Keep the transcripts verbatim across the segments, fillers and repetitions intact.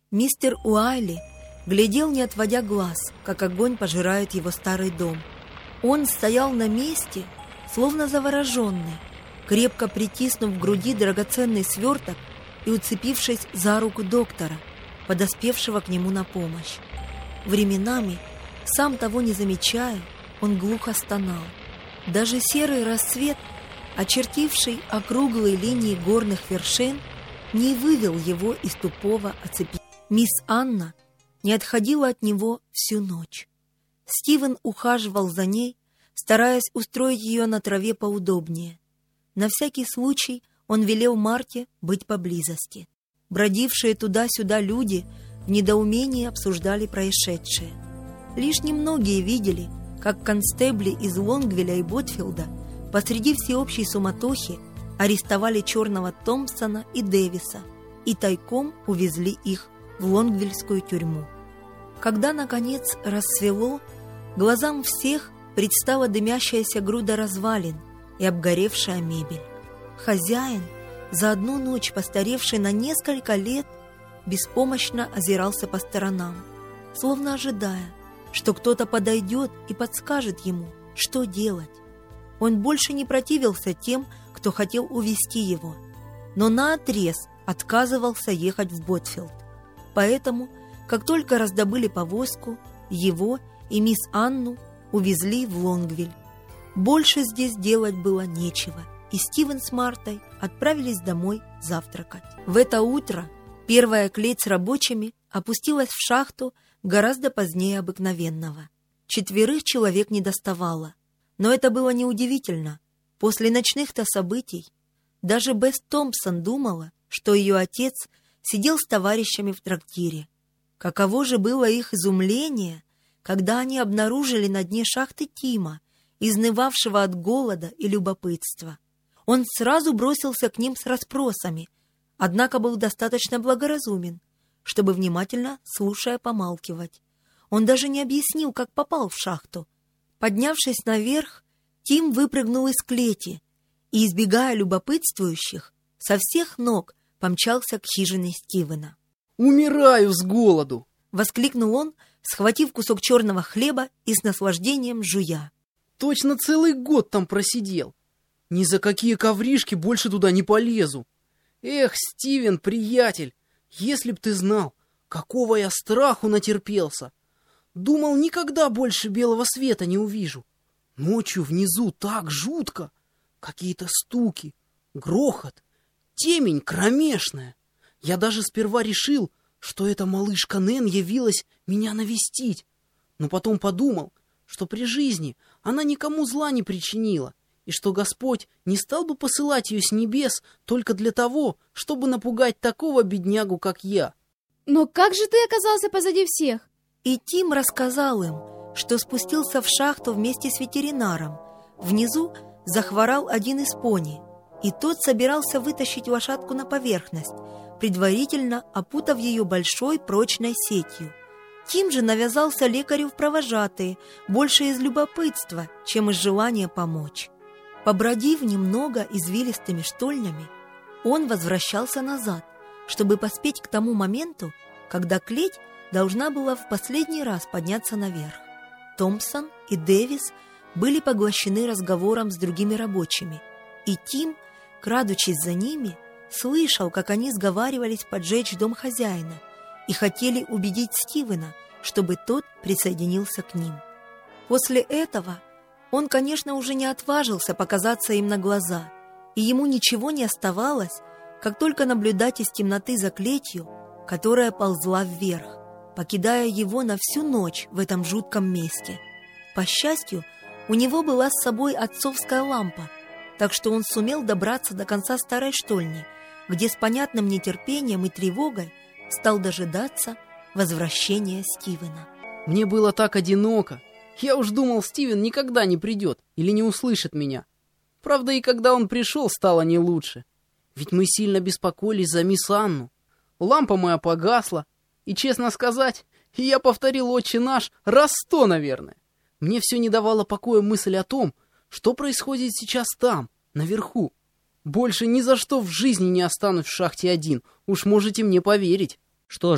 Мистер Уайли глядел, не отводя глаз, как огонь пожирает его старый дом. Он стоял на месте, словно завороженный, крепко притиснув к груди драгоценный сверток и уцепившись за руку доктора, подоспевшего к нему на помощь. Временами, сам того не замечая, он глухо стонал. Даже серый рассвет, очертивший округлые линии горных вершин, не вывел его из тупого оцепенения. Мисс Анна не отходила от него всю ночь. Стивен ухаживал за ней, стараясь устроить ее на траве поудобнее. На всякий случай он велел Марте быть поблизости. Бродившие туда-сюда люди в недоумении обсуждали происшедшее. Лишь немногие видели, как констебли из Лонгвилля и Ботфилда посреди всеобщей суматохи арестовали черного Томпсона и Дэвиса и тайком увезли их в лонгвиллскую тюрьму. Когда, наконец, рассвело, глазам всех предстала дымящаяся груда развалин и обгоревшая мебель. Хозяин, за одну ночь постаревший на несколько лет, беспомощно озирался по сторонам, словно ожидая, что кто-то подойдет и подскажет ему, что делать. Он больше не противился тем, кто хотел увезти его, но наотрез отказывался ехать в Ботфилд. Поэтому, как только раздобыли повозку, его и мисс Анну увезли в Лонгвилл. Больше здесь делать было нечего, и Стивен с Мартой отправились домой завтракать. В это утро первая клеть с рабочими опустилась в шахту гораздо позднее обыкновенного. Четверых человек не доставало, но это было неудивительно. После ночных-то событий даже Бесс Томпсон думала, что ее отец сидел с товарищами в трактире. Каково же было их изумление, когда они обнаружили на дне шахты Тима, изнывавшего от голода и любопытства. Он сразу бросился к ним с расспросами, однако был достаточно благоразумен, чтобы внимательно, слушая, помалкивать. Он даже не объяснил, как попал в шахту. Поднявшись наверх, Тим выпрыгнул из клети и, избегая любопытствующих, со всех ног помчался к хижине Стивена. «Умираю с голоду!» — воскликнул он, схватив кусок черного хлеба и с наслаждением жуя. «Точно целый год там просидел. Ни за какие ковришки больше туда не полезу. Эх, Стивен, приятель, если б ты знал, какого я страху натерпелся. Думал, никогда больше белого света не увижу. Ночью внизу так жутко. Какие-то стуки, грохот, темень кромешная. Я даже сперва решил, что эта малышка Нэн явилась меня навестить. Но потом подумал, что при жизни она никому зла не причинила, и что Господь не стал бы посылать ее с небес только для того, чтобы напугать такого беднягу, как я. Но как же ты оказался позади всех? И Тим рассказал им, что спустился в шахту вместе с ветеринаром. Внизу захворал один из пони, и тот собирался вытащить лошадку на поверхность, предварительно опутав ее большой прочной сетью. Тим же навязался лекарю в провожатые, больше из любопытства, чем из желания помочь. Побродив немного извилистыми штольнями, он возвращался назад, чтобы поспеть к тому моменту, когда клеть должна была в последний раз подняться наверх. Томпсон и Дэвис были поглощены разговором с другими рабочими, и Тим, крадучись за ними, слышал, как они сговаривались поджечь дом хозяина и хотели убедить Стивена, чтобы тот присоединился к ним. После этого он, конечно, уже не отважился показаться им на глаза, и ему ничего не оставалось, как только наблюдать из темноты за клетью, которая ползла вверх, покидая его на всю ночь в этом жутком месте. По счастью, у него была с собой отцовская лампа, так что он сумел добраться до конца старой штольни, где с понятным нетерпением и тревогой стал дожидаться возвращения Стивена. Мне было так одиноко. Я уж думал, Стивен никогда не придет или не услышит меня. Правда, и когда он пришел, стало не лучше. Ведь мы сильно беспокоились за мисс Анну. Лампа моя погасла, и, честно сказать, я повторил «Отче наш» раз сто, наверное. Мне все не давала покоя мысль о том, что происходит сейчас там, наверху. Больше ни за что в жизни не останусь в шахте один, уж можете мне поверить. Что ж,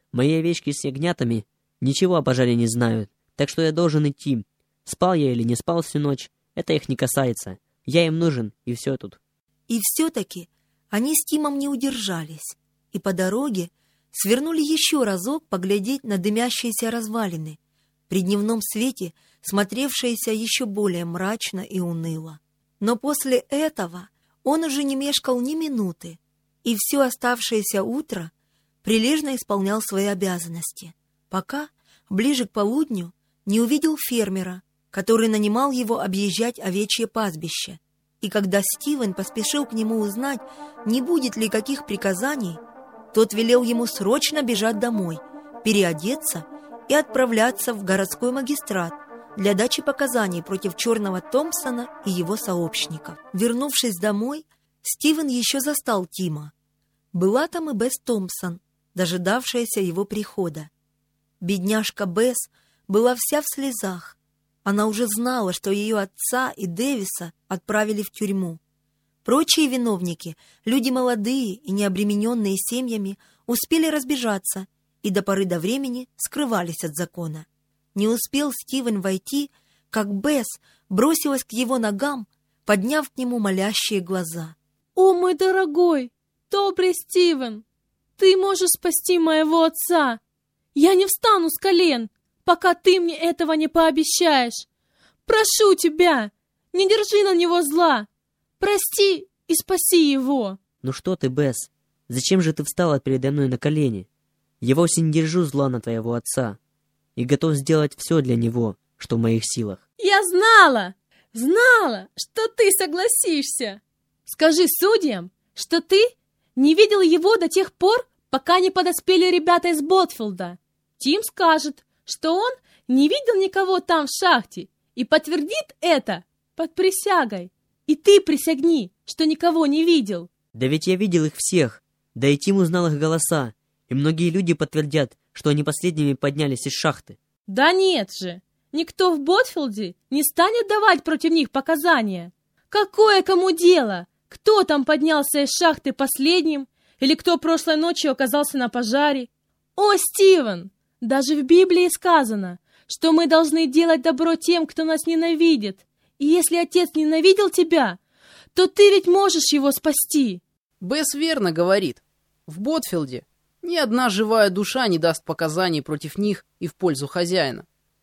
Мои овечки с ягнятами ничего о пожаре не знают, так что я должен идти. Спал я или не спал всю ночь, это их не касается. Я им нужен, и все тут». И все-таки они с Тимом не удержались, и по дороге свернули еще разок поглядеть на дымящиеся развалины, при дневном свете смотревшиеся еще более мрачно и уныло. Но после этого он уже не мешкал ни минуты, и все оставшееся утро прилежно исполнял свои обязанности, пока, ближе к полудню, не увидел фермера, который нанимал его объезжать овечье пастбище. И когда Стивен поспешил к нему узнать, не будет ли каких приказаний, тот велел ему срочно бежать домой, переодеться и отправляться в городской магистрат для дачи показаний против Черного Томпсона и его сообщников. Вернувшись домой, Стивен еще застал Тима. Была там и Бесс Томпсон, дожидавшаяся его прихода. Бедняжка Бесс была вся в слезах. Она уже знала, что ее отца и Дэвиса отправили в тюрьму. Прочие виновники, люди молодые и необремененные семьями, успели разбежаться и до поры до времени скрывались от закона. Не успел Стивен войти, как Бесс бросилась к его ногам, подняв к нему молящие глаза. «О, мой дорогой, добрый Стивен, ты можешь спасти моего отца! Я не встану с колен, пока ты мне этого не пообещаешь. Прошу тебя, не держи на него зла. Прости и спаси его». «Ну что ты, Бесс, зачем же ты встала передо мной на колени? Я вовсе не держу зла на твоего отца и готов сделать все для него, что в моих силах». «Я знала, знала, что ты согласишься. Скажи судьям, что ты не видел его до тех пор, пока не подоспели ребята из Ботфилда. Тим скажет, что он не видел никого там в шахте и подтвердит это под присягой. И ты присягни, что никого не видел». «Да ведь я видел их всех, да и Тим узнал их голоса, и многие люди подтвердят, что они последними поднялись из шахты». «Да нет же, никто в Ботфилде не станет давать против них показания. Какое кому дело, кто там поднялся из шахты последним, или кто прошлой ночью оказался на пожаре? О, Стивен, даже в Библии сказано, что мы должны делать добро тем, кто нас ненавидит. И если отец ненавидел тебя, то ты ведь можешь его спасти». Бесс верно говорит. В Ботфилде ни одна живая душа не даст показаний против них и в пользу хозяина.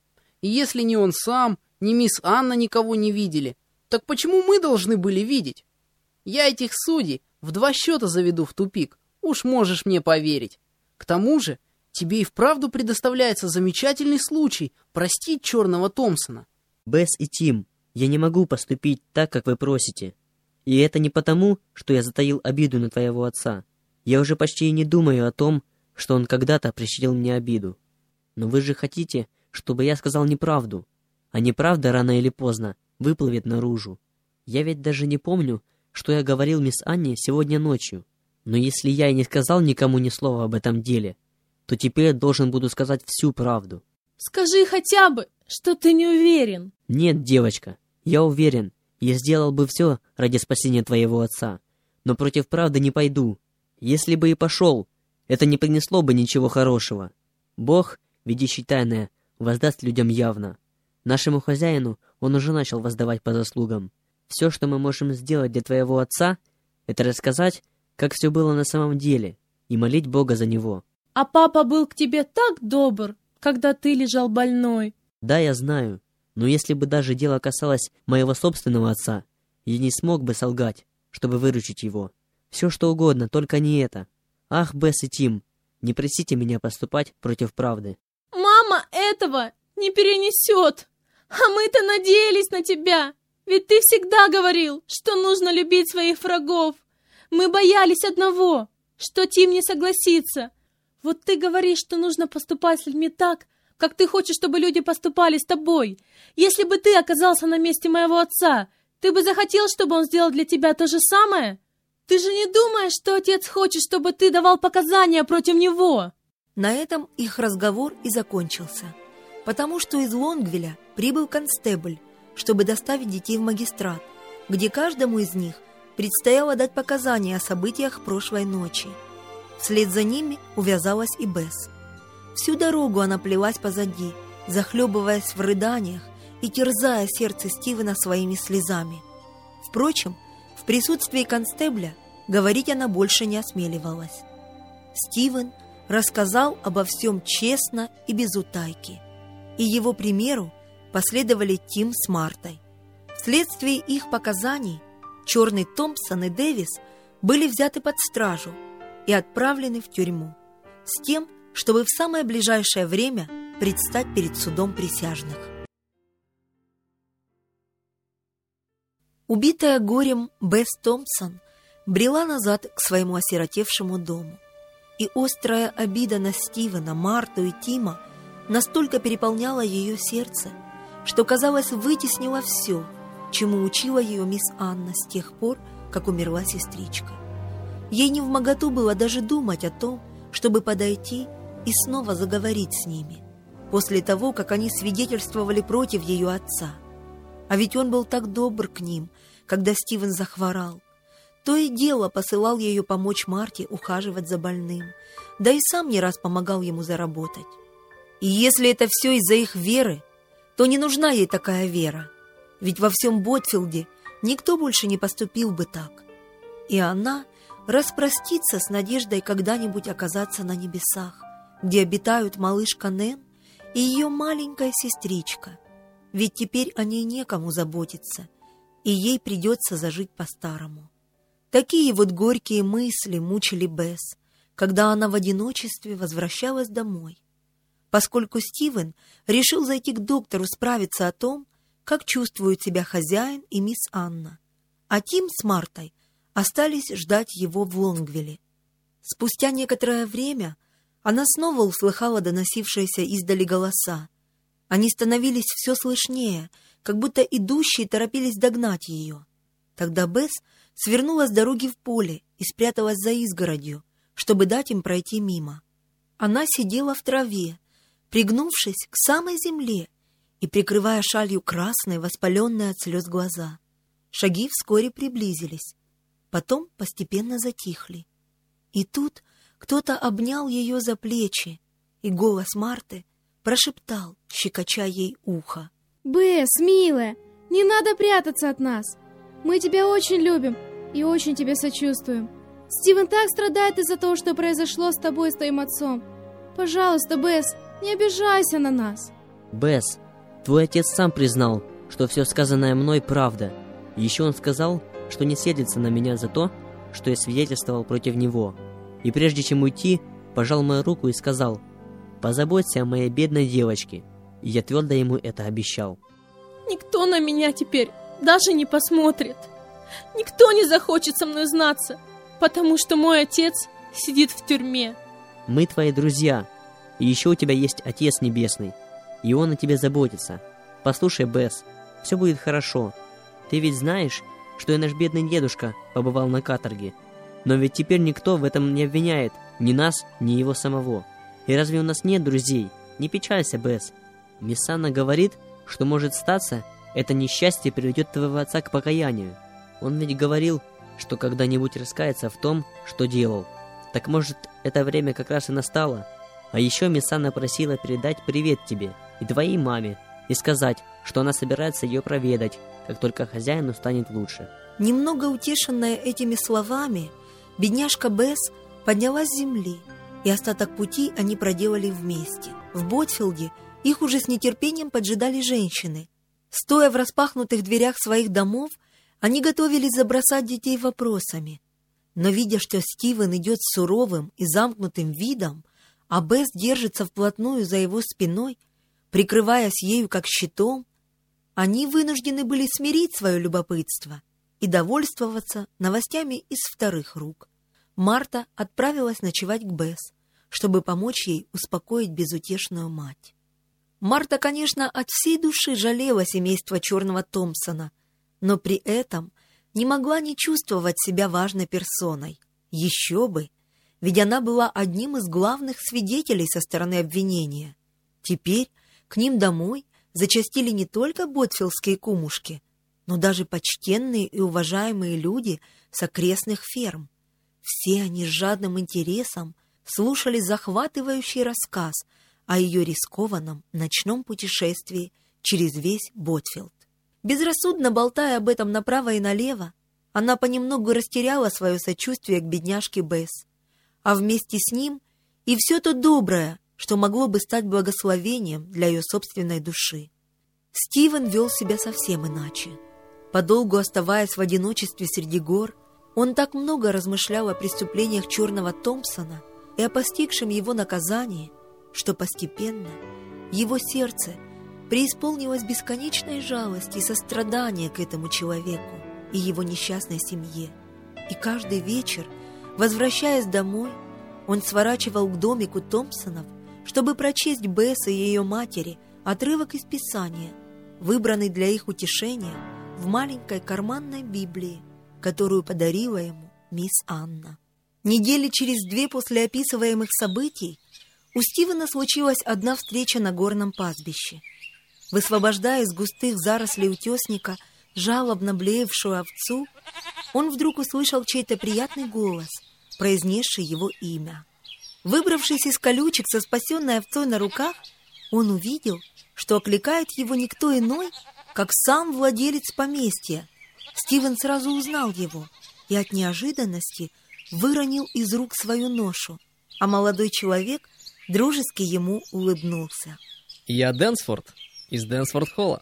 И если ни он сам, ни мисс Анна никого не видели, так почему мы должны были видеть? Я этих судей в два счета заведу в тупик, уж можешь мне поверить. К тому же тебе и вправду предоставляется замечательный случай простить Черного Томпсона». «Бесс и Тим, я не могу поступить так, как вы просите. И это не потому, что я затаил обиду на твоего отца. Я уже почти и не думаю о том, что он когда-то причинил мне обиду. Но вы же хотите, чтобы я сказал неправду. А неправда рано или поздно выплывет наружу. Я ведь даже не помню, что я говорил мисс Анне сегодня ночью. Но если я и не сказал никому ни слова об этом деле, то теперь должен буду сказать всю правду». «Скажи хотя бы, что ты не уверен». «Нет, девочка, я уверен, я сделал бы все ради спасения твоего отца, но против правды не пойду. Если бы и пошел, это не принесло бы ничего хорошего. Бог, видящий тайное, воздаст людям явно. Нашему хозяину он уже начал воздавать по заслугам. Все, что мы можем сделать для твоего отца, это рассказать, как все было на самом деле, и молить Бога за него». «А папа был к тебе так добр, когда ты лежал больной». «Да, я знаю, но если бы даже дело касалось моего собственного отца, я не смог бы солгать, чтобы выручить его. Все что угодно, только не это. Ах, Бесс и Тим, не просите меня поступать против правды». «Мама этого не перенесет, а мы-то надеялись на тебя, ведь ты всегда говорил, что нужно любить своих врагов. Мы боялись одного, что Тим не согласится. Вот ты говоришь, что нужно поступать с людьми так, как ты хочешь, чтобы люди поступали с тобой. Если бы ты оказался на месте моего отца, ты бы захотел, чтобы он сделал для тебя то же самое? Ты же не думаешь, что отец хочет, чтобы ты давал показания против него?» На этом их разговор и закончился, потому что из Лонгвилля прибыл констебль, чтобы доставить детей в магистрат, где каждому из них предстояло дать показания о событиях прошлой ночи. Вслед за ними увязалась и Бесс. Всю дорогу она плелась позади, захлебываясь в рыданиях и терзая сердце Стивена своими слезами. Впрочем, в присутствии констебля говорить она больше не осмеливалась. Стивен рассказал обо всем честно и без утайки, и его примеру последовали Тим с Мартой. Вследствие их показаний Черный Томпсон и Дэвис были взяты под стражу и отправлены в тюрьму с тем, чтобы в самое ближайшее время предстать перед судом присяжных. Убитая горем Бесс Томпсон брела назад к своему осиротевшему дому, и острая обида на Стивена, Марту и Тима настолько переполняла ее сердце, что, казалось, вытеснила все, чему учила ее мисс Анна с тех пор, как умерла сестричка. Ей невмоготу было даже думать о том, чтобы подойти и снова заговорить с ними, после того, как они свидетельствовали против ее отца. А ведь он был так добр к ним, когда Стивен захворал. То и дело посылал ее помочь Марте ухаживать за больным, да и сам не раз помогал ему заработать. И если это все из-за их веры, то не нужна ей такая вера, ведь во всем Ботфилде никто больше не поступил бы так. И она распростится с надеждой когда-нибудь оказаться на небесах, где обитают малышка Нэн и ее маленькая сестричка, ведь теперь о ней некому заботиться, и ей придется зажить по-старому. Такие вот горькие мысли мучили Бесс, когда она в одиночестве возвращалась домой, поскольку Стивен решил зайти к доктору справиться о том, как чувствуют себя хозяин и мисс Анна, а Тим с Мартой остались ждать его в Лонгвилле. Спустя некоторое время она снова услыхала доносившиеся издали голоса. Они становились все слышнее, как будто идущие торопились догнать ее. Тогда Бесс свернула с дороги в поле и спряталась за изгородью, чтобы дать им пройти мимо. Она сидела в траве, пригнувшись к самой земле и прикрывая шалью красные, воспаленные от слез глаза. Шаги вскоре приблизились, потом постепенно затихли. И тут кто-то обнял ее за плечи, и голос Марты прошептал, щекоча ей ухо: «Бесс, милая, не надо прятаться от нас. Мы тебя очень любим и очень тебе сочувствуем. Стивен так страдает из-за того, что произошло с тобой и с твоим отцом. Пожалуйста, Бесс, не обижайся на нас». Бесс, твой отец сам признал, что все сказанное мной правда. Еще он сказал, что не сердится на меня за то, что я свидетельствовал против него. И прежде чем уйти, пожал мою руку и сказал: «Позаботься о моей бедной девочке». И я твердо ему это обещал. Никто на меня теперь даже не посмотрит. Никто не захочет со мной знаться, потому что мой отец сидит в тюрьме. Мы твои друзья, и еще у тебя есть Отец Небесный, и он о тебе заботится. Послушай, Бесс, все будет хорошо. Ты ведь знаешь, что и наш бедный дедушка побывал на каторге. Но ведь теперь никто в этом не обвиняет ни нас, ни его самого. И разве у нас нет друзей? Не печалься, Бесс. Мисс Анна говорит, что, может статься, это несчастье приведет твоего отца к покаянию. Он ведь говорил, что когда-нибудь раскается в том, что делал. Так может, это время как раз и настало? А еще мисс Анна просила передать привет тебе и твоей маме, и сказать, что она собирается ее проведать, как только хозяину станет лучше. Немного утешенная этими словами, бедняжка Бесс поднялась с земли, и остаток пути они проделали вместе. В Ботфилде их уже с нетерпением поджидали женщины. Стоя в распахнутых дверях своих домов, они готовились забросать детей вопросами. Но, видя, что Стивен идет с суровым и замкнутым видом, а Бесс держится вплотную за его спиной, прикрываясь ею как щитом, они вынуждены были смирить свое любопытство и довольствоваться новостями из вторых рук. Марта отправилась ночевать к Бесс, чтобы помочь ей успокоить безутешную мать. Марта, конечно, от всей души жалела семейство Черного Томпсона, но при этом не могла не чувствовать себя важной персоной. Еще бы, ведь она была одним из главных свидетелей со стороны обвинения. Теперь к ним домой зачастили не только ботфилдские кумушки, но даже почтенные и уважаемые люди с окрестных ферм. Все они с жадным интересом слушали захватывающий рассказ о ее рискованном ночном путешествии через весь Ботфилд. Безрассудно болтая об этом направо и налево, она понемногу растеряла свое сочувствие к бедняжке Бесс, а вместе с ним и все то доброе, что могло бы стать благословением для ее собственной души. Стивен вел себя совсем иначе. Подолгу оставаясь в одиночестве среди гор, он так много размышлял о преступлениях черного Томпсона и о постигшем его наказании, что постепенно его сердце преисполнилось бесконечной жалости и сострадания к этому человеку и его несчастной семье. И каждый вечер, возвращаясь домой, он сворачивал к домику Томпсонов, чтобы прочесть Бесс и ее матери отрывок из Писания, выбранный для их утешения в маленькой карманной Библии, которую подарила ему мисс Анна. Недели через две после описываемых событий у Стивена случилась одна встреча на горном пастбище. Высвобождая из густых зарослей утесника жалобно блеявшую овцу, он вдруг услышал чей-то приятный голос, произнесший его имя. Выбравшись из колючек со спасенной овцой на руках, он увидел, что окликает его никто иной, как сам владелец поместья. Стивен сразу узнал его и от неожиданности выронил из рук свою ношу, а молодой человек дружески ему улыбнулся. «Я Дэнсфорд, из Дэнсфорд-холла.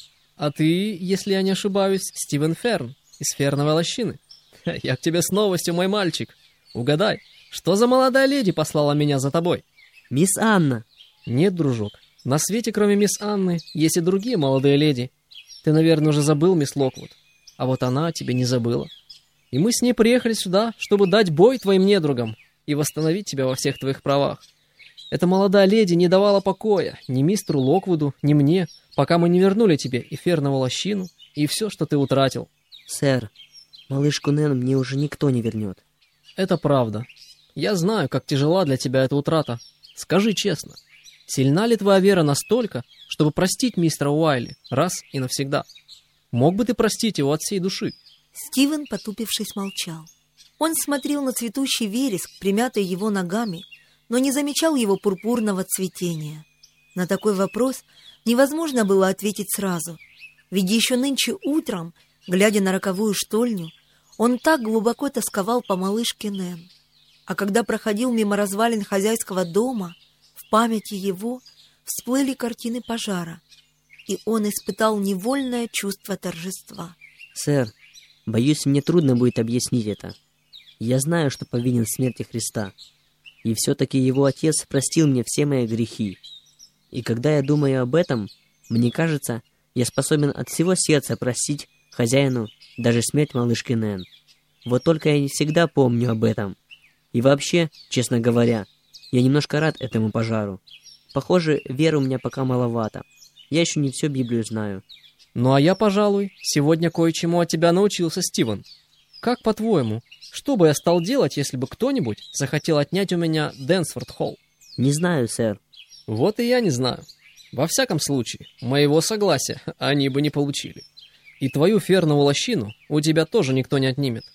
А ты, если я не ошибаюсь, Стивен Ферн, из Ферновой лощины. Я к тебе с новостью, мой мальчик. Угадай, что за молодая леди послала меня за тобой?» «Мисс Анна». «Нет, дружок, на свете, кроме мисс Анны, есть и другие молодые леди. Ты, наверное, уже забыл мисс Локвуд, а вот она тебя не забыла. И мы с ней приехали сюда, чтобы дать бой твоим недругам и восстановить тебя во всех твоих правах. Эта молодая леди не давала покоя ни мистеру Локвуду, ни мне, пока мы не вернули тебе и Фернову лощину, и все, что ты утратил». «Сэр, малышку Нэн мне уже никто не вернет». «Это правда. Я знаю, как тяжела для тебя эта утрата. Скажи честно, сильна ли твоя вера настолько, чтобы простить мистера Уайли раз и навсегда? Мог бы ты простить его от всей души?» Стивен, потупившись, молчал. Он смотрел на цветущий вереск, примятый его ногами, но не замечал его пурпурного цветения. На такой вопрос невозможно было ответить сразу, ведь еще нынче утром, глядя на роковую штольню, он так глубоко тосковал по малышке Нэн. А когда проходил мимо развалин хозяйского дома, в памяти его всплыли картины пожара, и он испытал невольное чувство торжества. «Сэр, боюсь, мне трудно будет объяснить это. Я знаю, что повинен в смерти Христа, и все-таки его Отец простил мне все мои грехи. И когда я думаю об этом, мне кажется, я способен от всего сердца простить хозяину даже смерть малышки Нэн. Вот только я не всегда помню об этом. И вообще, честно говоря, я немножко рад этому пожару. Похоже, веры у меня пока маловато. Я еще не всю Библию знаю». «Ну а я, пожалуй, сегодня кое-чему от тебя научился, Стивен. Как по-твоему, что бы я стал делать, если бы кто-нибудь захотел отнять у меня Дэнсфорд-холл?» «Не знаю, сэр». «Вот и я не знаю. Во всяком случае, моего согласия они бы не получили. И твою Фернову лощину у тебя тоже никто не отнимет.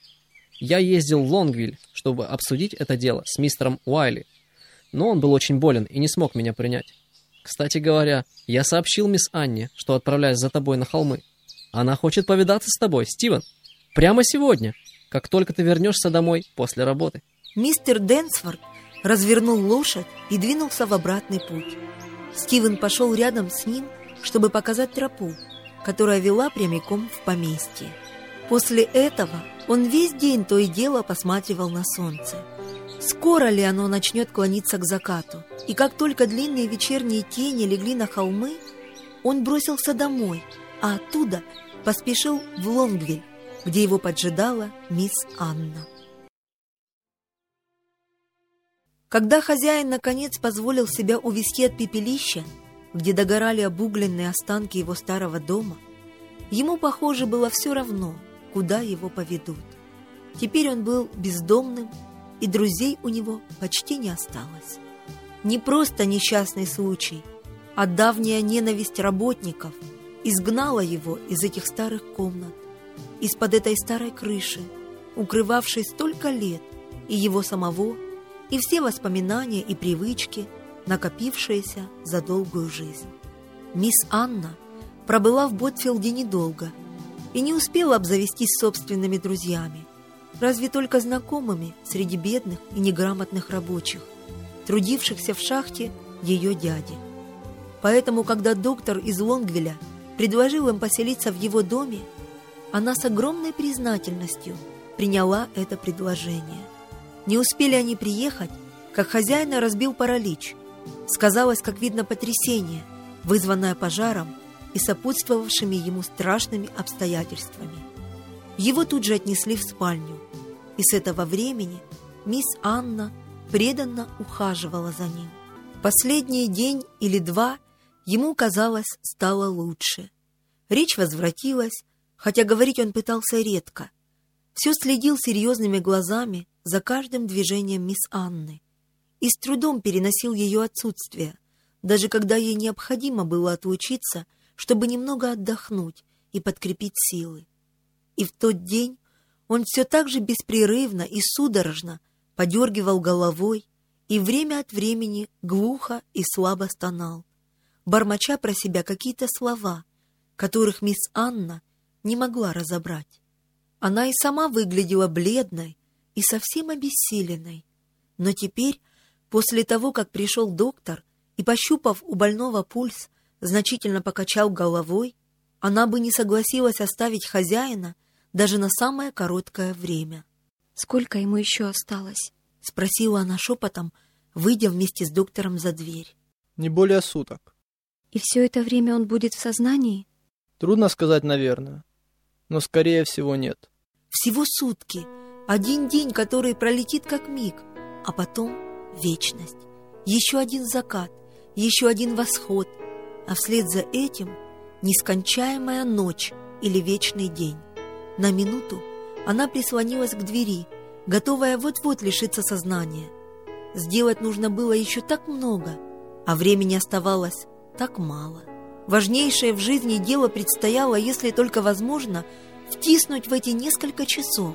Я ездил в Лонгвиль, чтобы обсудить это дело с мистером Уайли, но он был очень болен и не смог меня принять. Кстати говоря, я сообщил мисс Анне, что отправляюсь за тобой на холмы. Она хочет повидаться с тобой, Стивен, прямо сегодня, как только ты вернешься домой после работы». Мистер Дэнсфорд развернул лошадь и двинулся в обратный путь. Стивен пошел рядом с ним, чтобы показать тропу, которая вела прямиком в поместье. После этого он весь день то и дело посматривал на солнце. Скоро ли оно начнет клониться к закату? И как только длинные вечерние тени легли на холмы, он бросился домой, а оттуда поспешил в Лонгвиль, где его поджидала мисс Анна. Когда хозяин наконец позволил себя увести от пепелища, где догорали обугленные останки его старого дома, ему, похоже, было все равно, куда его поведут. Теперь он был бездомным, и друзей у него почти не осталось. Не просто несчастный случай, а давняя ненависть работников изгнала его из этих старых комнат, из-под этой старой крыши, укрывавшей столько лет и его самого, и все воспоминания и привычки, накопившееся за долгую жизнь. Мисс Анна пробыла в Ботфилде недолго и не успела обзавестись собственными друзьями, разве только знакомыми среди бедных и неграмотных рабочих, трудившихся в шахте ее дяди. Поэтому, когда доктор из Лонгвилля предложил им поселиться в его доме, она с огромной признательностью приняла это предложение. Не успели они приехать, как хозяина разбил паралич. Сказалось, как видно, потрясение, вызванное пожаром и сопутствовавшими ему страшными обстоятельствами. Его тут же отнесли в спальню, и с этого времени мисс Анна преданно ухаживала за ним. Последний день или два ему, казалось, стало лучше. Речь возвратилась, хотя говорить он пытался редко. Все следил серьезными глазами за каждым движением мисс Анны и с трудом переносил ее отсутствие, даже когда ей необходимо было отлучиться, чтобы немного отдохнуть и подкрепить силы. И в тот день он все так же беспрерывно и судорожно подергивал головой и время от времени глухо и слабо стонал, бормоча про себя какие-то слова, которых мисс Анна не могла разобрать. Она и сама выглядела бледной и совсем обессиленной, но теперь, после того, как пришел доктор и, пощупав у больного пульс, значительно покачал головой, она бы не согласилась оставить хозяина даже на самое короткое время. «Сколько ему еще осталось?» — спросила она шепотом, выйдя вместе с доктором за дверь. «Не более суток». «И все это время он будет в сознании?» «Трудно сказать, наверное, но скорее всего нет». «Всего сутки, один день, который пролетит как миг, а потом вечность, еще один закат, еще один восход, а вслед за этим нескончаемая ночь или вечный день». На минуту она прислонилась к двери, готовая вот-вот лишиться сознания. Сделать нужно было еще так много, а времени оставалось так мало. Важнейшее в жизни дело предстояло, если только возможно, втиснуть в эти несколько часов.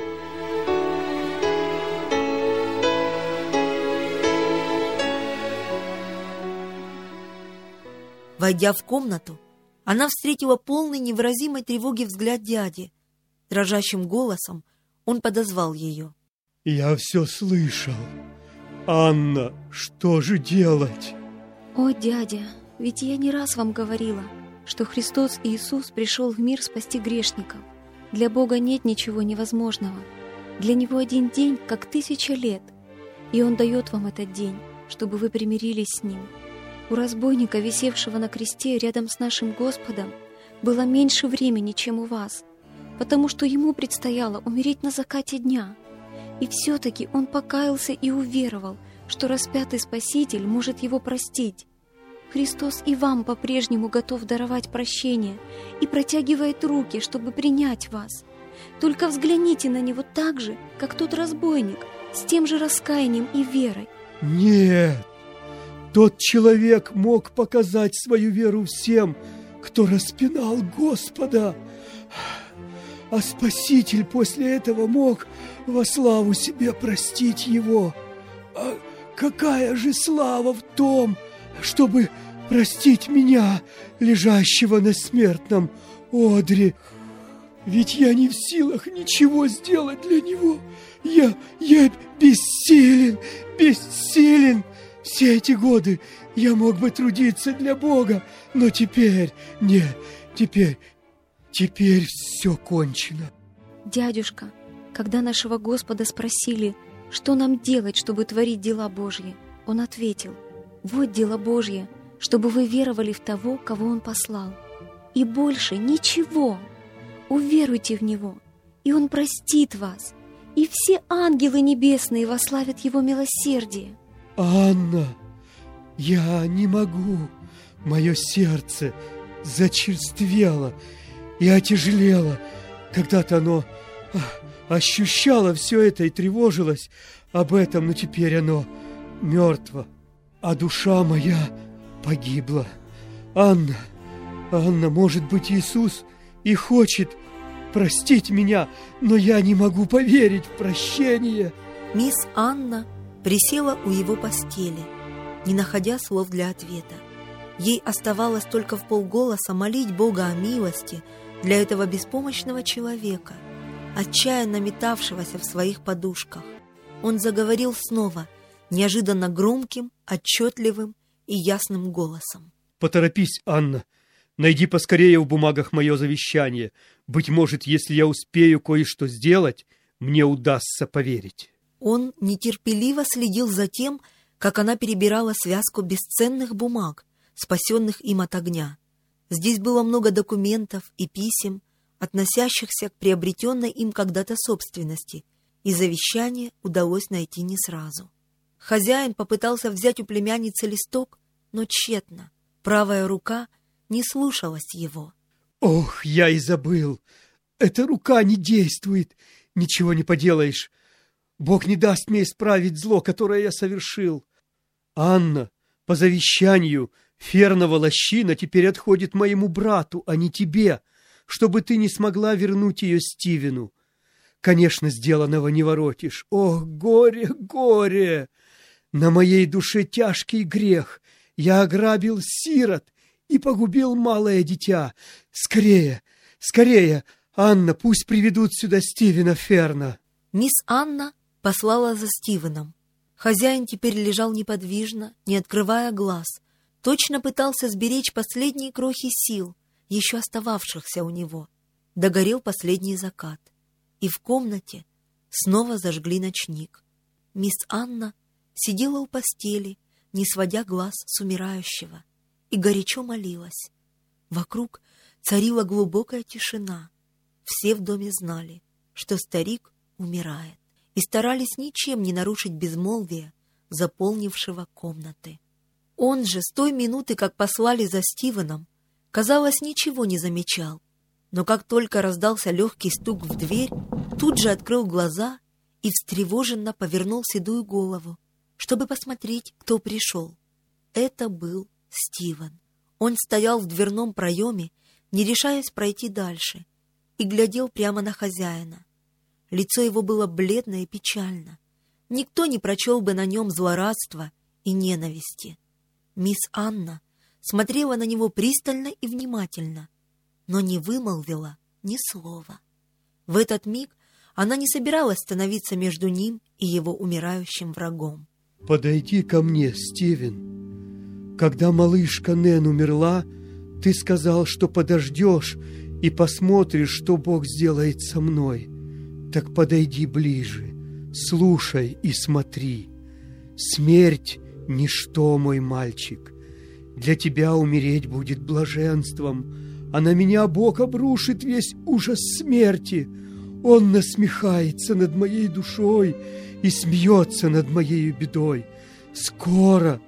Войдя в комнату, она встретила полный невыразимой тревоги взгляд дяди. Дрожащим голосом он подозвал ее. «Я все слышал. Анна, что же делать?» «О, дядя, ведь я не раз вам говорила, что Христос Иисус пришел в мир спасти грешников. Для Бога нет ничего невозможного. Для Него один день, как тысяча лет, и Он дает вам этот день, чтобы вы примирились с Ним. У разбойника, висевшего на кресте рядом с нашим Господом, было меньше времени, чем у вас, потому что ему предстояло умереть на закате дня. И все-таки он покаялся и уверовал, что распятый Спаситель может его простить. Христос и вам по-прежнему готов даровать прощение и протягивает руки, чтобы принять вас. Только взгляните на Него так же, как тот разбойник, с тем же раскаянием и верой». «Нет, тот человек мог показать свою веру всем, кто распинал Господа. А Спаситель после этого мог во славу себе простить его. А какая же слава в том, чтобы простить меня, лежащего на смертном одре? Ведь я не в силах ничего сделать для него. Я, я бессилен, бессилен. Все эти годы я мог бы трудиться для Бога, но теперь, нет, теперь... Теперь все кончено». «Дядюшка, когда нашего Господа спросили, что нам делать, чтобы творить дела Божьи, Он ответил: вот дело Божье, чтобы вы веровали в того, кого Он послал. И больше ничего. Уверуйте в Него, и Он простит вас, и все ангелы небесные вославят Его милосердие». «Анна, я не могу. Мое сердце зачерствело и отяжелело. Когда-то оно ощущало все это и тревожилось об этом, но теперь оно мертво, а душа моя погибла. Анна, Анна, может быть, Иисус и хочет простить меня, но я не могу поверить в прощение». Мисс Анна присела у его постели, не находя слов для ответа. Ей оставалось только вполголоса молить Бога о милости для этого беспомощного человека, отчаянно метавшегося в своих подушках. Он заговорил снова, неожиданно громким, отчетливым и ясным голосом. «Поторопись, Анна. Найди поскорее в бумагах мое завещание. Быть может, если я успею кое-что сделать, мне удастся поверить». Он нетерпеливо следил за тем, как она перебирала связку бесценных бумаг, спасенных им от огня. Здесь было много документов и писем, относящихся к приобретенной им когда-то собственности, и завещание удалось найти не сразу. Хозяин попытался взять у племянницы листок, но тщетно. Правая рука не слушалась его. «Ох, я и забыл! Эта рука не действует! Ничего не поделаешь! Бог не даст мне исправить зло, которое я совершил! Анна, по завещанию, ферного лощина теперь отходит моему брату, а не тебе, чтобы ты не смогла вернуть ее Стивену. Конечно, сделанного не воротишь. Ох, горе, горе! На моей душе тяжкий грех. Я ограбил сирот и погубил малое дитя. Скорее, скорее, Анна, пусть приведут сюда Стивена Ферна». Мисс Анна послала за Стивеном. Хозяин теперь лежал неподвижно, не открывая глаз. Точно пытался сберечь последние крохи сил, еще остававшихся у него. Догорел последний закат. И в комнате снова зажгли ночник. Мисс Анна сидела у постели, не сводя глаз с умирающего, и горячо молилась. Вокруг царила глубокая тишина. Все в доме знали, что старик умирает, и старались ничем не нарушить безмолвие, заполнившего комнаты. Он же с той минуты, как послали за Стивеном, казалось, ничего не замечал, но как только раздался легкий стук в дверь, тут же открыл глаза и встревоженно повернул седую голову, чтобы посмотреть, кто пришел. Это был Стивен. Он стоял в дверном проеме, не решаясь пройти дальше, и глядел прямо на хозяина. Лицо его было бледно и печально. Никто не прочел бы на нем злорадства и ненависти. Мисс Анна смотрела на него пристально и внимательно, но не вымолвила ни слова. В этот миг она не собиралась становиться между ним и его умирающим врагом. «Подойди ко мне, Стивен. Когда малышка Нэн умерла, ты сказал, что подождешь и посмотришь, что Бог сделает со мной. Так подойди ближе, слушай и смотри. Смерть — ничто, мой мальчик. Для тебя умереть будет блаженством, а на меня Бог обрушит весь ужас смерти. Он насмехается над моей душой и смеется над моей бедой. Скоро,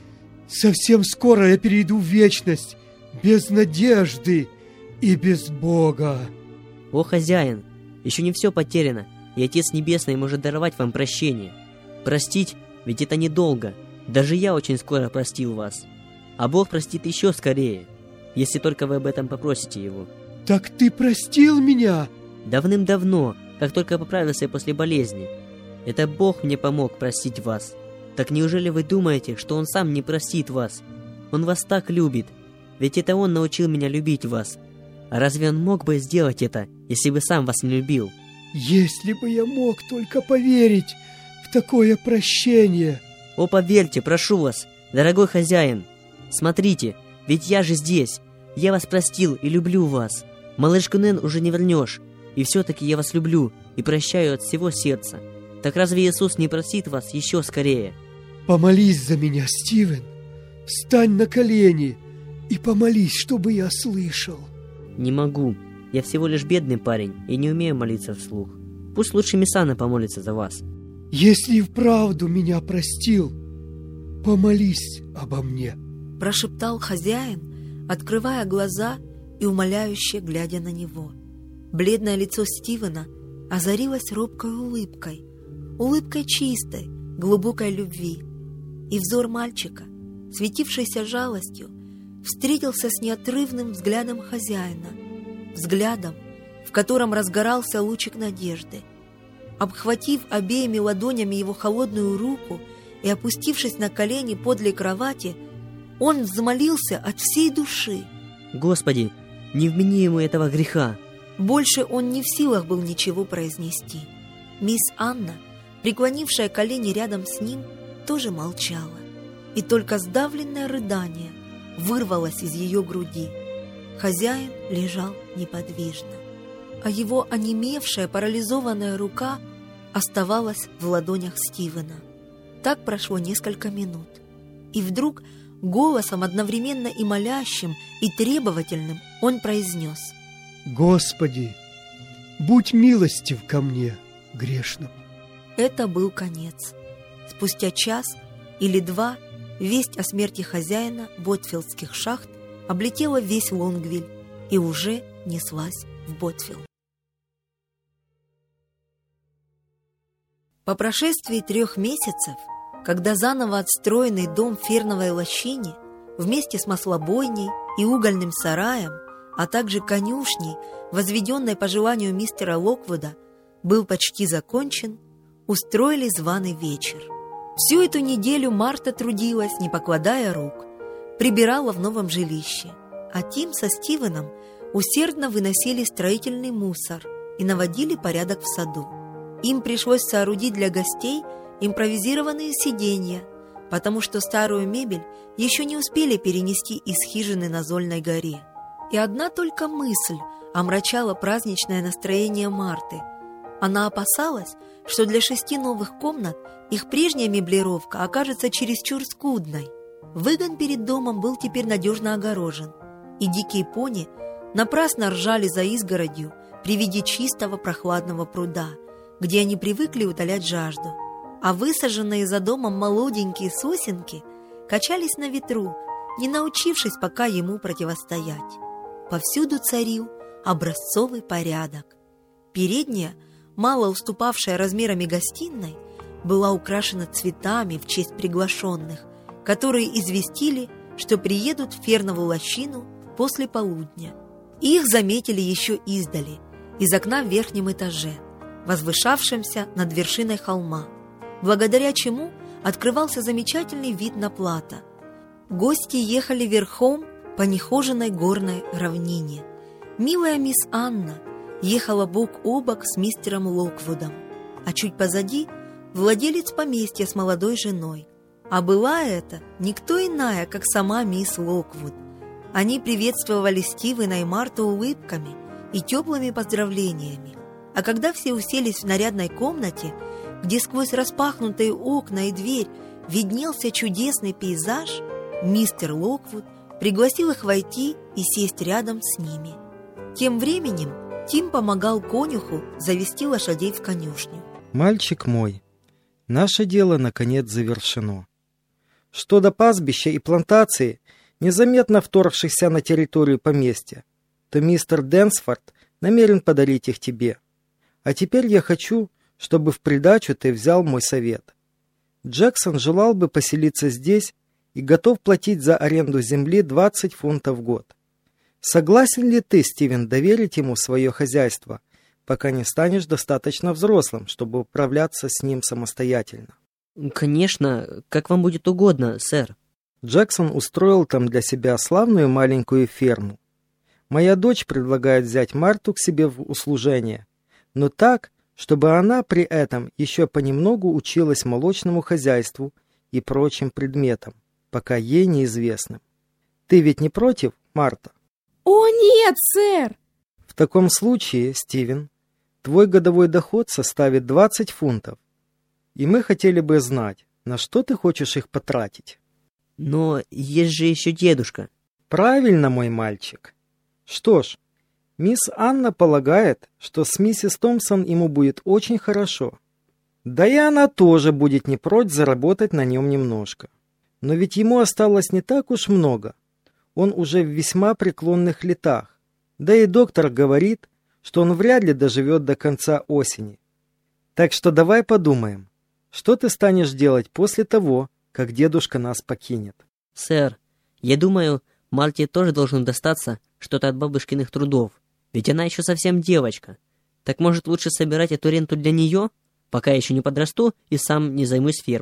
совсем скоро я перейду в вечность, без надежды и без Бога». О, хозяин, еще не все потеряно, и Отец Небесный может даровать вам прощение. Простить, ведь это недолго. Даже я очень скоро простил вас. А Бог простит еще скорее, если только вы об этом попросите Его. «Так ты простил меня?» Давным-давно, как только поправился после болезни. Это Бог мне помог простить вас. Так неужели вы думаете, что Он сам не простит вас? Он вас так любит, ведь это Он научил меня любить вас. А разве Он мог бы сделать это, если бы сам вас не любил? «Если бы я мог только поверить в такое прощение!» О, поверьте, прошу вас, дорогой хозяин. Смотрите, ведь я же здесь. Я вас простил и люблю вас. Малышку Нэн уже не вернешь. И все-таки я вас люблю и прощаю от всего сердца. Так разве Иисус не простит вас еще скорее? «Помолись за меня, Стивен. Встань на колени и помолись, чтобы я слышал». Не могу. Я всего лишь бедный парень и не умею молиться вслух. Пусть лучше мисс Анна помолится за вас. «Если и вправду меня простил, помолись обо мне», — прошептал хозяин, открывая глаза и умоляюще глядя на него. Бледное лицо Стивена озарилось робкой улыбкой, улыбкой чистой, глубокой любви. И взор мальчика, светившийся жалостью, встретился с неотрывным взглядом хозяина, взглядом, в котором разгорался лучик надежды. Обхватив обеими ладонями его холодную руку и, опустившись на колени подле кровати, он взмолился от всей души. «Господи, не вмени ему этого греха!» Больше он не в силах был ничего произнести. Мисс Анна, преклонившая колени рядом с ним, тоже молчала, и только сдавленное рыдание вырвалось из ее груди. Хозяин лежал неподвижно, а его онемевшая, парализованная рука оставалась в ладонях Стивена. Так прошло несколько минут, и вдруг голосом одновременно и молящим, и требовательным он произнес: «Господи, будь милостив ко мне, грешному». Это был конец. Спустя час или два весть о смерти хозяина Ботфилдских шахт облетела весь Лонгвилл и уже неслась в Ботфилд. По прошествии трех месяцев, когда заново отстроенный дом в Ферновой лощине вместе с маслобойней и угольным сараем, а также конюшней, возведенной по желанию мистера Локвуда, был почти закончен, устроили званый вечер. Всю эту неделю Марта трудилась, не покладая рук, прибирала в новом жилище, а Тим со Стивеном усердно выносили строительный мусор и наводили порядок в саду. Им пришлось соорудить для гостей импровизированные сиденья, потому что старую мебель еще не успели перенести из хижины на Зольной горе. И одна только мысль омрачала праздничное настроение Марты. Она опасалась, что для шести новых комнат их прежняя меблировка окажется чересчур скудной. Выгон перед домом был теперь надежно огорожен, и дикие пони напрасно ржали за изгородью при виде чистого прохладного пруда, где они привыкли утолять жажду, а высаженные за домом молоденькие сосенки качались на ветру, не научившись пока ему противостоять. Повсюду царил образцовый порядок. Передняя, мало уступавшая размерами гостиной, была украшена цветами в честь приглашенных, которые известили, что приедут в Фернову лощину после полудня. И их заметили еще издали, из окна в верхнем этаже, возвышавшемся над вершиной холма, благодаря чему открывался замечательный вид на плато. Гости ехали верхом по нехоженной горной равнине. Милая мисс Анна ехала бок о бок с мистером Локвудом, а чуть позади владелец поместья с молодой женой. А была это никто иная, как сама мисс Локвуд. Они приветствовали Стивена и Марту улыбками и теплыми поздравлениями. А когда все уселись в нарядной комнате, где сквозь распахнутые окна и дверь виднелся чудесный пейзаж, мистер Локвуд пригласил их войти и сесть рядом с ними. Тем временем Тим помогал конюху завести лошадей в конюшню. «Мальчик мой, наше дело наконец завершено. Что до пастбища и плантации, незаметно вторгшихся на территорию поместья, то мистер Денсфорд намерен подарить их тебе. А теперь я хочу, чтобы в придачу ты взял мой совет. Джексон желал бы поселиться здесь и готов платить за аренду земли двадцать фунтов в год. Согласен ли ты, Стивен, доверить ему свое хозяйство, пока не станешь достаточно взрослым, чтобы управляться с ним самостоятельно?» «Конечно, как вам будет угодно, сэр». Джексон устроил там для себя славную маленькую ферму. Моя дочь предлагает взять Марту к себе в услужение, но так, чтобы она при этом еще понемногу училась молочному хозяйству и прочим предметам, пока ей неизвестным. Ты ведь не против, Марта? О, нет, сэр! В таком случае, Стивен, твой годовой доход составит двадцать фунтов, и мы хотели бы знать, на что ты хочешь их потратить. Но есть же еще дедушка. Правильно, мой мальчик. Что ж, мисс Анна полагает, что с миссис Томпсон ему будет очень хорошо. Да и она тоже будет не прочь заработать на нем немножко. Но ведь ему осталось не так уж много. Он уже в весьма преклонных летах. Да и доктор говорит, что он вряд ли доживет до конца осени. Так что давай подумаем, что ты станешь делать после того, как дедушка нас покинет. Сэр, я думаю, Марте тоже должно достаться что-то от бабушкиных трудов, ведь она еще совсем девочка. Так может лучше собирать эту ренту для нее, пока я еще не подрасту и сам не займусь фермой?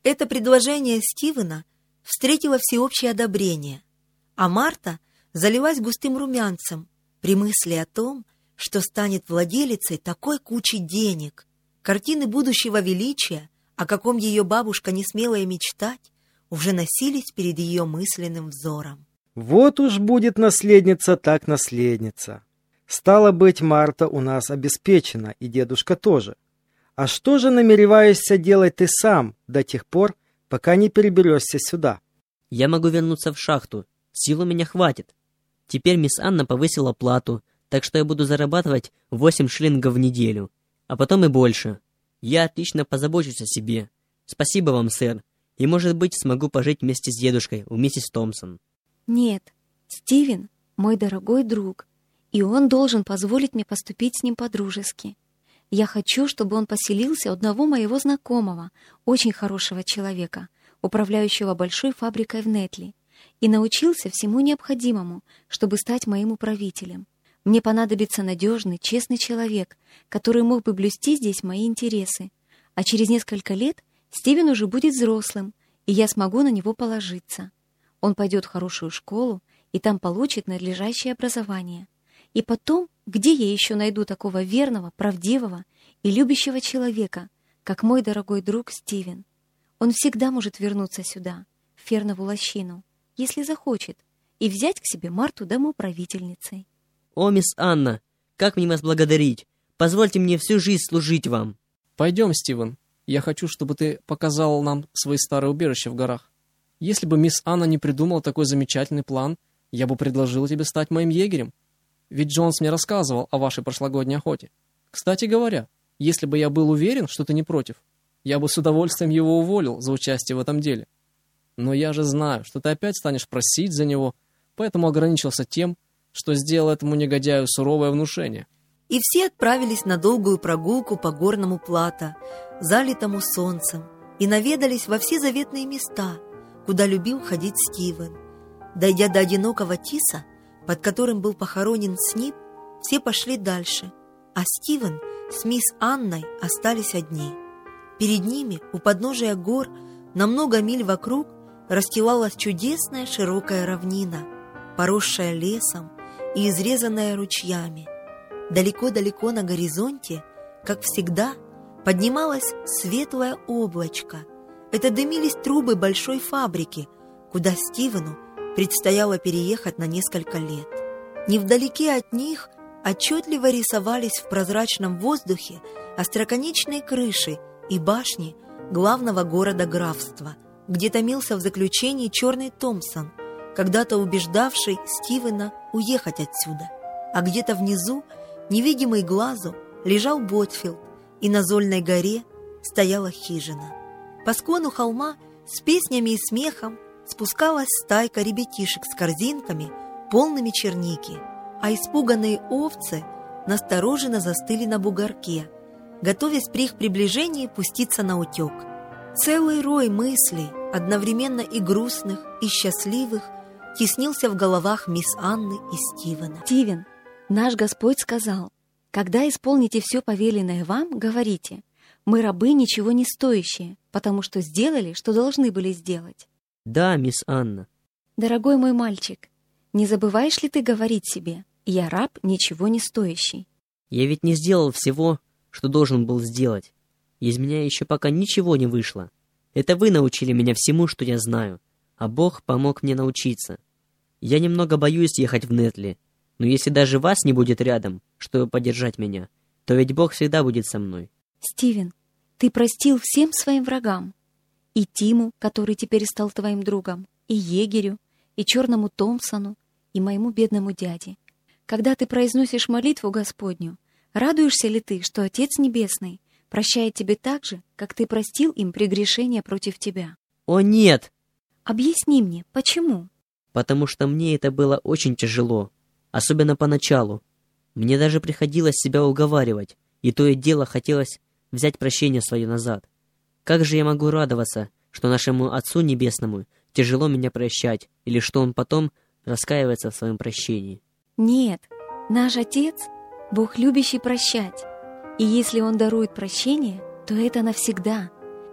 Это предложение Стивена встретило всеобщее одобрение, а Марта залилась густым румянцем при мысли о том, что станет владелицей такой кучи денег. Картины будущего величия, о каком ее бабушка не смела и мечтать, уже носились перед ее мысленным взором. Вот уж будет наследница так наследница. Стало быть, Марта у нас обеспечена, и дедушка тоже. А что же намереваешься делать ты сам до тех пор, пока не переберешься сюда? Я могу вернуться в шахту. Сил у меня хватит. Теперь мисс Анна повысила плату, так что я буду зарабатывать восемь шиллингов в неделю, а потом и больше. Я отлично позабочусь о себе. Спасибо вам, сэр. И, может быть, смогу пожить вместе с дедушкой у миссис Томпсон. Нет, Стивен — мой дорогой друг, и он должен позволить мне поступить с ним по-дружески. Я хочу, чтобы он поселился у одного моего знакомого, очень хорошего человека, управляющего большой фабрикой в Нетли, и научился всему необходимому, чтобы стать моим управителем. Мне понадобится надежный, честный человек, который мог бы блюсти здесь мои интересы. А через несколько лет Стивен уже будет взрослым, и я смогу на него положиться. Он пойдет в хорошую школу и там получит надлежащее образование. И потом, где я еще найду такого верного, правдивого и любящего человека, как мой дорогой друг Стивен? Он всегда может вернуться сюда, в Фернову лощину, если захочет, и взять к себе Марту домоуправительницей. О, мисс Анна, как мне вас благодарить? Позвольте мне всю жизнь служить вам. Пойдем, Стивен. Я хочу, чтобы ты показал нам свои старые убежища в горах. Если бы мисс Анна не придумала такой замечательный план, я бы предложил тебе стать моим егерем. Ведь Джонс мне рассказывал о вашей прошлогодней охоте. Кстати говоря, если бы я был уверен, что ты не против, я бы с удовольствием его уволил за участие в этом деле. Но я же знаю, что ты опять станешь просить за него, поэтому ограничился тем, что сделал этому негодяю суровое внушение. И все отправились на долгую прогулку по горному плато, залитому солнцем, и наведались во все заветные места, куда любил ходить Стивен. Дойдя до одинокого тиса, под которым был похоронен Снип, все пошли дальше, а Стивен с мисс Анной остались одни. Перед ними, у подножия гор, на много миль вокруг, расстилалась чудесная широкая равнина, поросшая лесом и изрезанная ручьями. Далеко-далеко на горизонте, как всегда, поднималось светлое облачко. Это дымились трубы большой фабрики, куда Стивену предстояло переехать на несколько лет. Невдалеке от них отчетливо рисовались в прозрачном воздухе остроконечные крыши и башни главного города графства, где томился в заключении черный Томпсон, когда-то убеждавший Стивена уехать отсюда. А где-то внизу, невидимый глазу, лежал Ботфилд, и на Зольной горе стояла хижина. По склону холма с песнями и смехом спускалась стайка ребятишек с корзинками, полными черники, а испуганные овцы настороженно застыли на бугорке, готовясь при их приближении пуститься на утек. Целый рой мыслей, одновременно и грустных, и счастливых, теснился в головах мисс Анны и Стивена. Стивен, наш Господь сказал: когда исполните все повеленное вам, говорите: мы рабы ничего не стоящие, потому что сделали, что должны были сделать. Да, мисс Анна. Дорогой мой мальчик, не забываешь ли ты говорить себе: я раб ничего не стоящий? Я ведь не сделал всего, что должен был сделать. Из меня еще пока ничего не вышло. Это вы научили меня всему, что я знаю, а Бог помог мне научиться. Я немного боюсь ехать в Нетли, но если даже вас не будет рядом, чтобы поддержать меня, то ведь Бог всегда будет со мной. Стивен, ты простил всем своим врагам. И Тиму, который теперь стал твоим другом, и егерю, и черному Томпсону, и моему бедному дяде. Когда ты произносишь молитву Господню, радуешься ли ты, что Отец Небесный прощает тебе так же, как ты простил им прегрешения против тебя? О, нет! Объясни мне, почему? Потому что мне это было очень тяжело, особенно поначалу. Мне даже приходилось себя уговаривать, и то и дело хотелось взять прощение свое назад. Как же я могу радоваться, что нашему Отцу Небесному тяжело меня прощать, или что Он потом раскаивается в своем прощении? Нет, наш Отец — Бог, любящий прощать. И если Он дарует прощение, то это навсегда.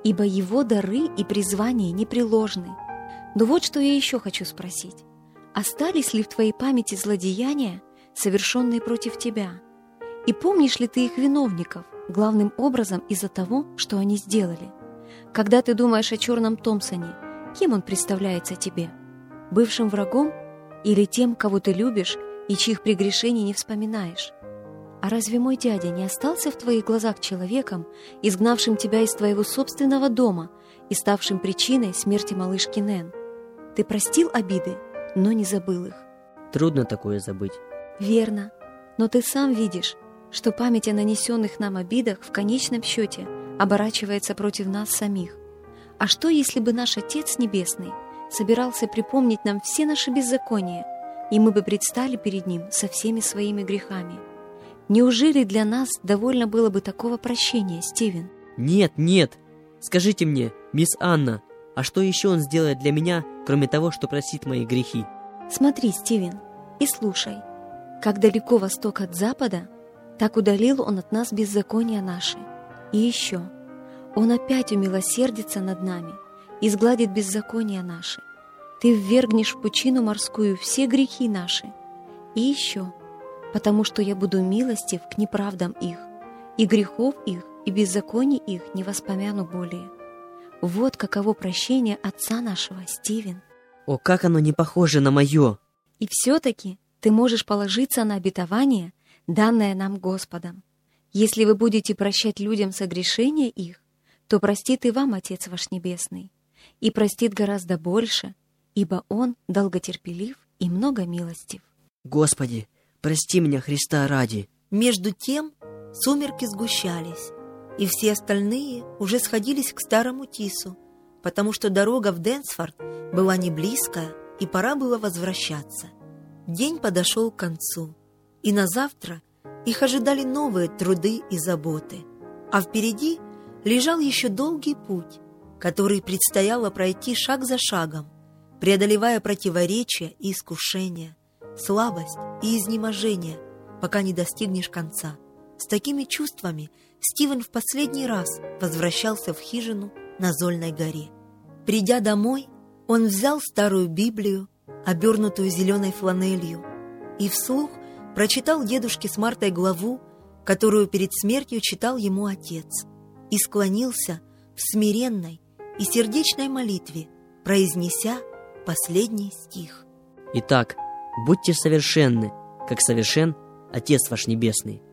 ибо Его дары и призвания непреложны. Но вот что я еще хочу спросить. Остались ли в твоей памяти злодеяния, совершенные против тебя? И помнишь ли ты их виновников, главным образом из-за того, что они сделали? Когда ты думаешь о черном Томпсоне, кем он представляется тебе? Бывшим врагом или тем, кого ты любишь и чьих прегрешений не вспоминаешь? А разве мой дядя не остался в твоих глазах человеком, изгнавшим тебя из твоего собственного дома и ставшим причиной смерти малышки Нэн? Ты простил обиды, но не забыл их. Трудно такое забыть. Верно, но ты сам видишь, что память о нанесенных нам обидах в конечном счете оборачивается против нас самих. А что, если бы наш Отец Небесный собирался припомнить нам все наши беззакония, и мы бы предстали перед Ним со всеми своими грехами? Неужели для нас довольно было бы такого прощения, Стивен? Нет, нет. Скажите мне, мисс Анна, а что еще Он сделает для меня, кроме того, что простит мои грехи? Смотри, Стивен, и слушай. Как далеко восток от запада, так удалил Он от нас беззакония наши. И еще, Он опять умилосердится над нами и сгладит беззакония наши. Ты ввергнешь в пучину морскую все грехи наши. И еще, потому что я буду милостив к неправдам их, и грехов их, и беззаконий их не воспомяну более. Вот каково прощение Отца нашего, Стивен. О, как оно не похоже на мое! И все-таки ты можешь положиться на обетование, данное нам Господом. Если вы будете прощать людям согрешения их, то простит и вам Отец ваш Небесный, и простит гораздо больше, ибо Он долготерпелив и много милостив. Господи, прости меня Христа ради. Между тем сумерки сгущались, и все остальные уже сходились к старому Тису, потому что дорога в Денсфорд была не близкая, и пора было возвращаться. День подошел к концу, и на завтра их ожидали новые труды и заботы, а впереди лежал еще долгий путь, который предстояло пройти шаг за шагом, преодолевая противоречия и искушения, слабость и изнеможение, пока не достигнешь конца. С такими чувствами Стивен в последний раз возвращался в хижину на Зольной горе. Придя домой, он взял старую Библию, обернутую зеленой фланелью, и вслух прочитал дедушке с Мартой главу, которую перед смертью читал ему отец, и склонился в смиренной и сердечной молитве, произнеся последний стих. Итак, будьте совершенны, как совершен Отец ваш Небесный.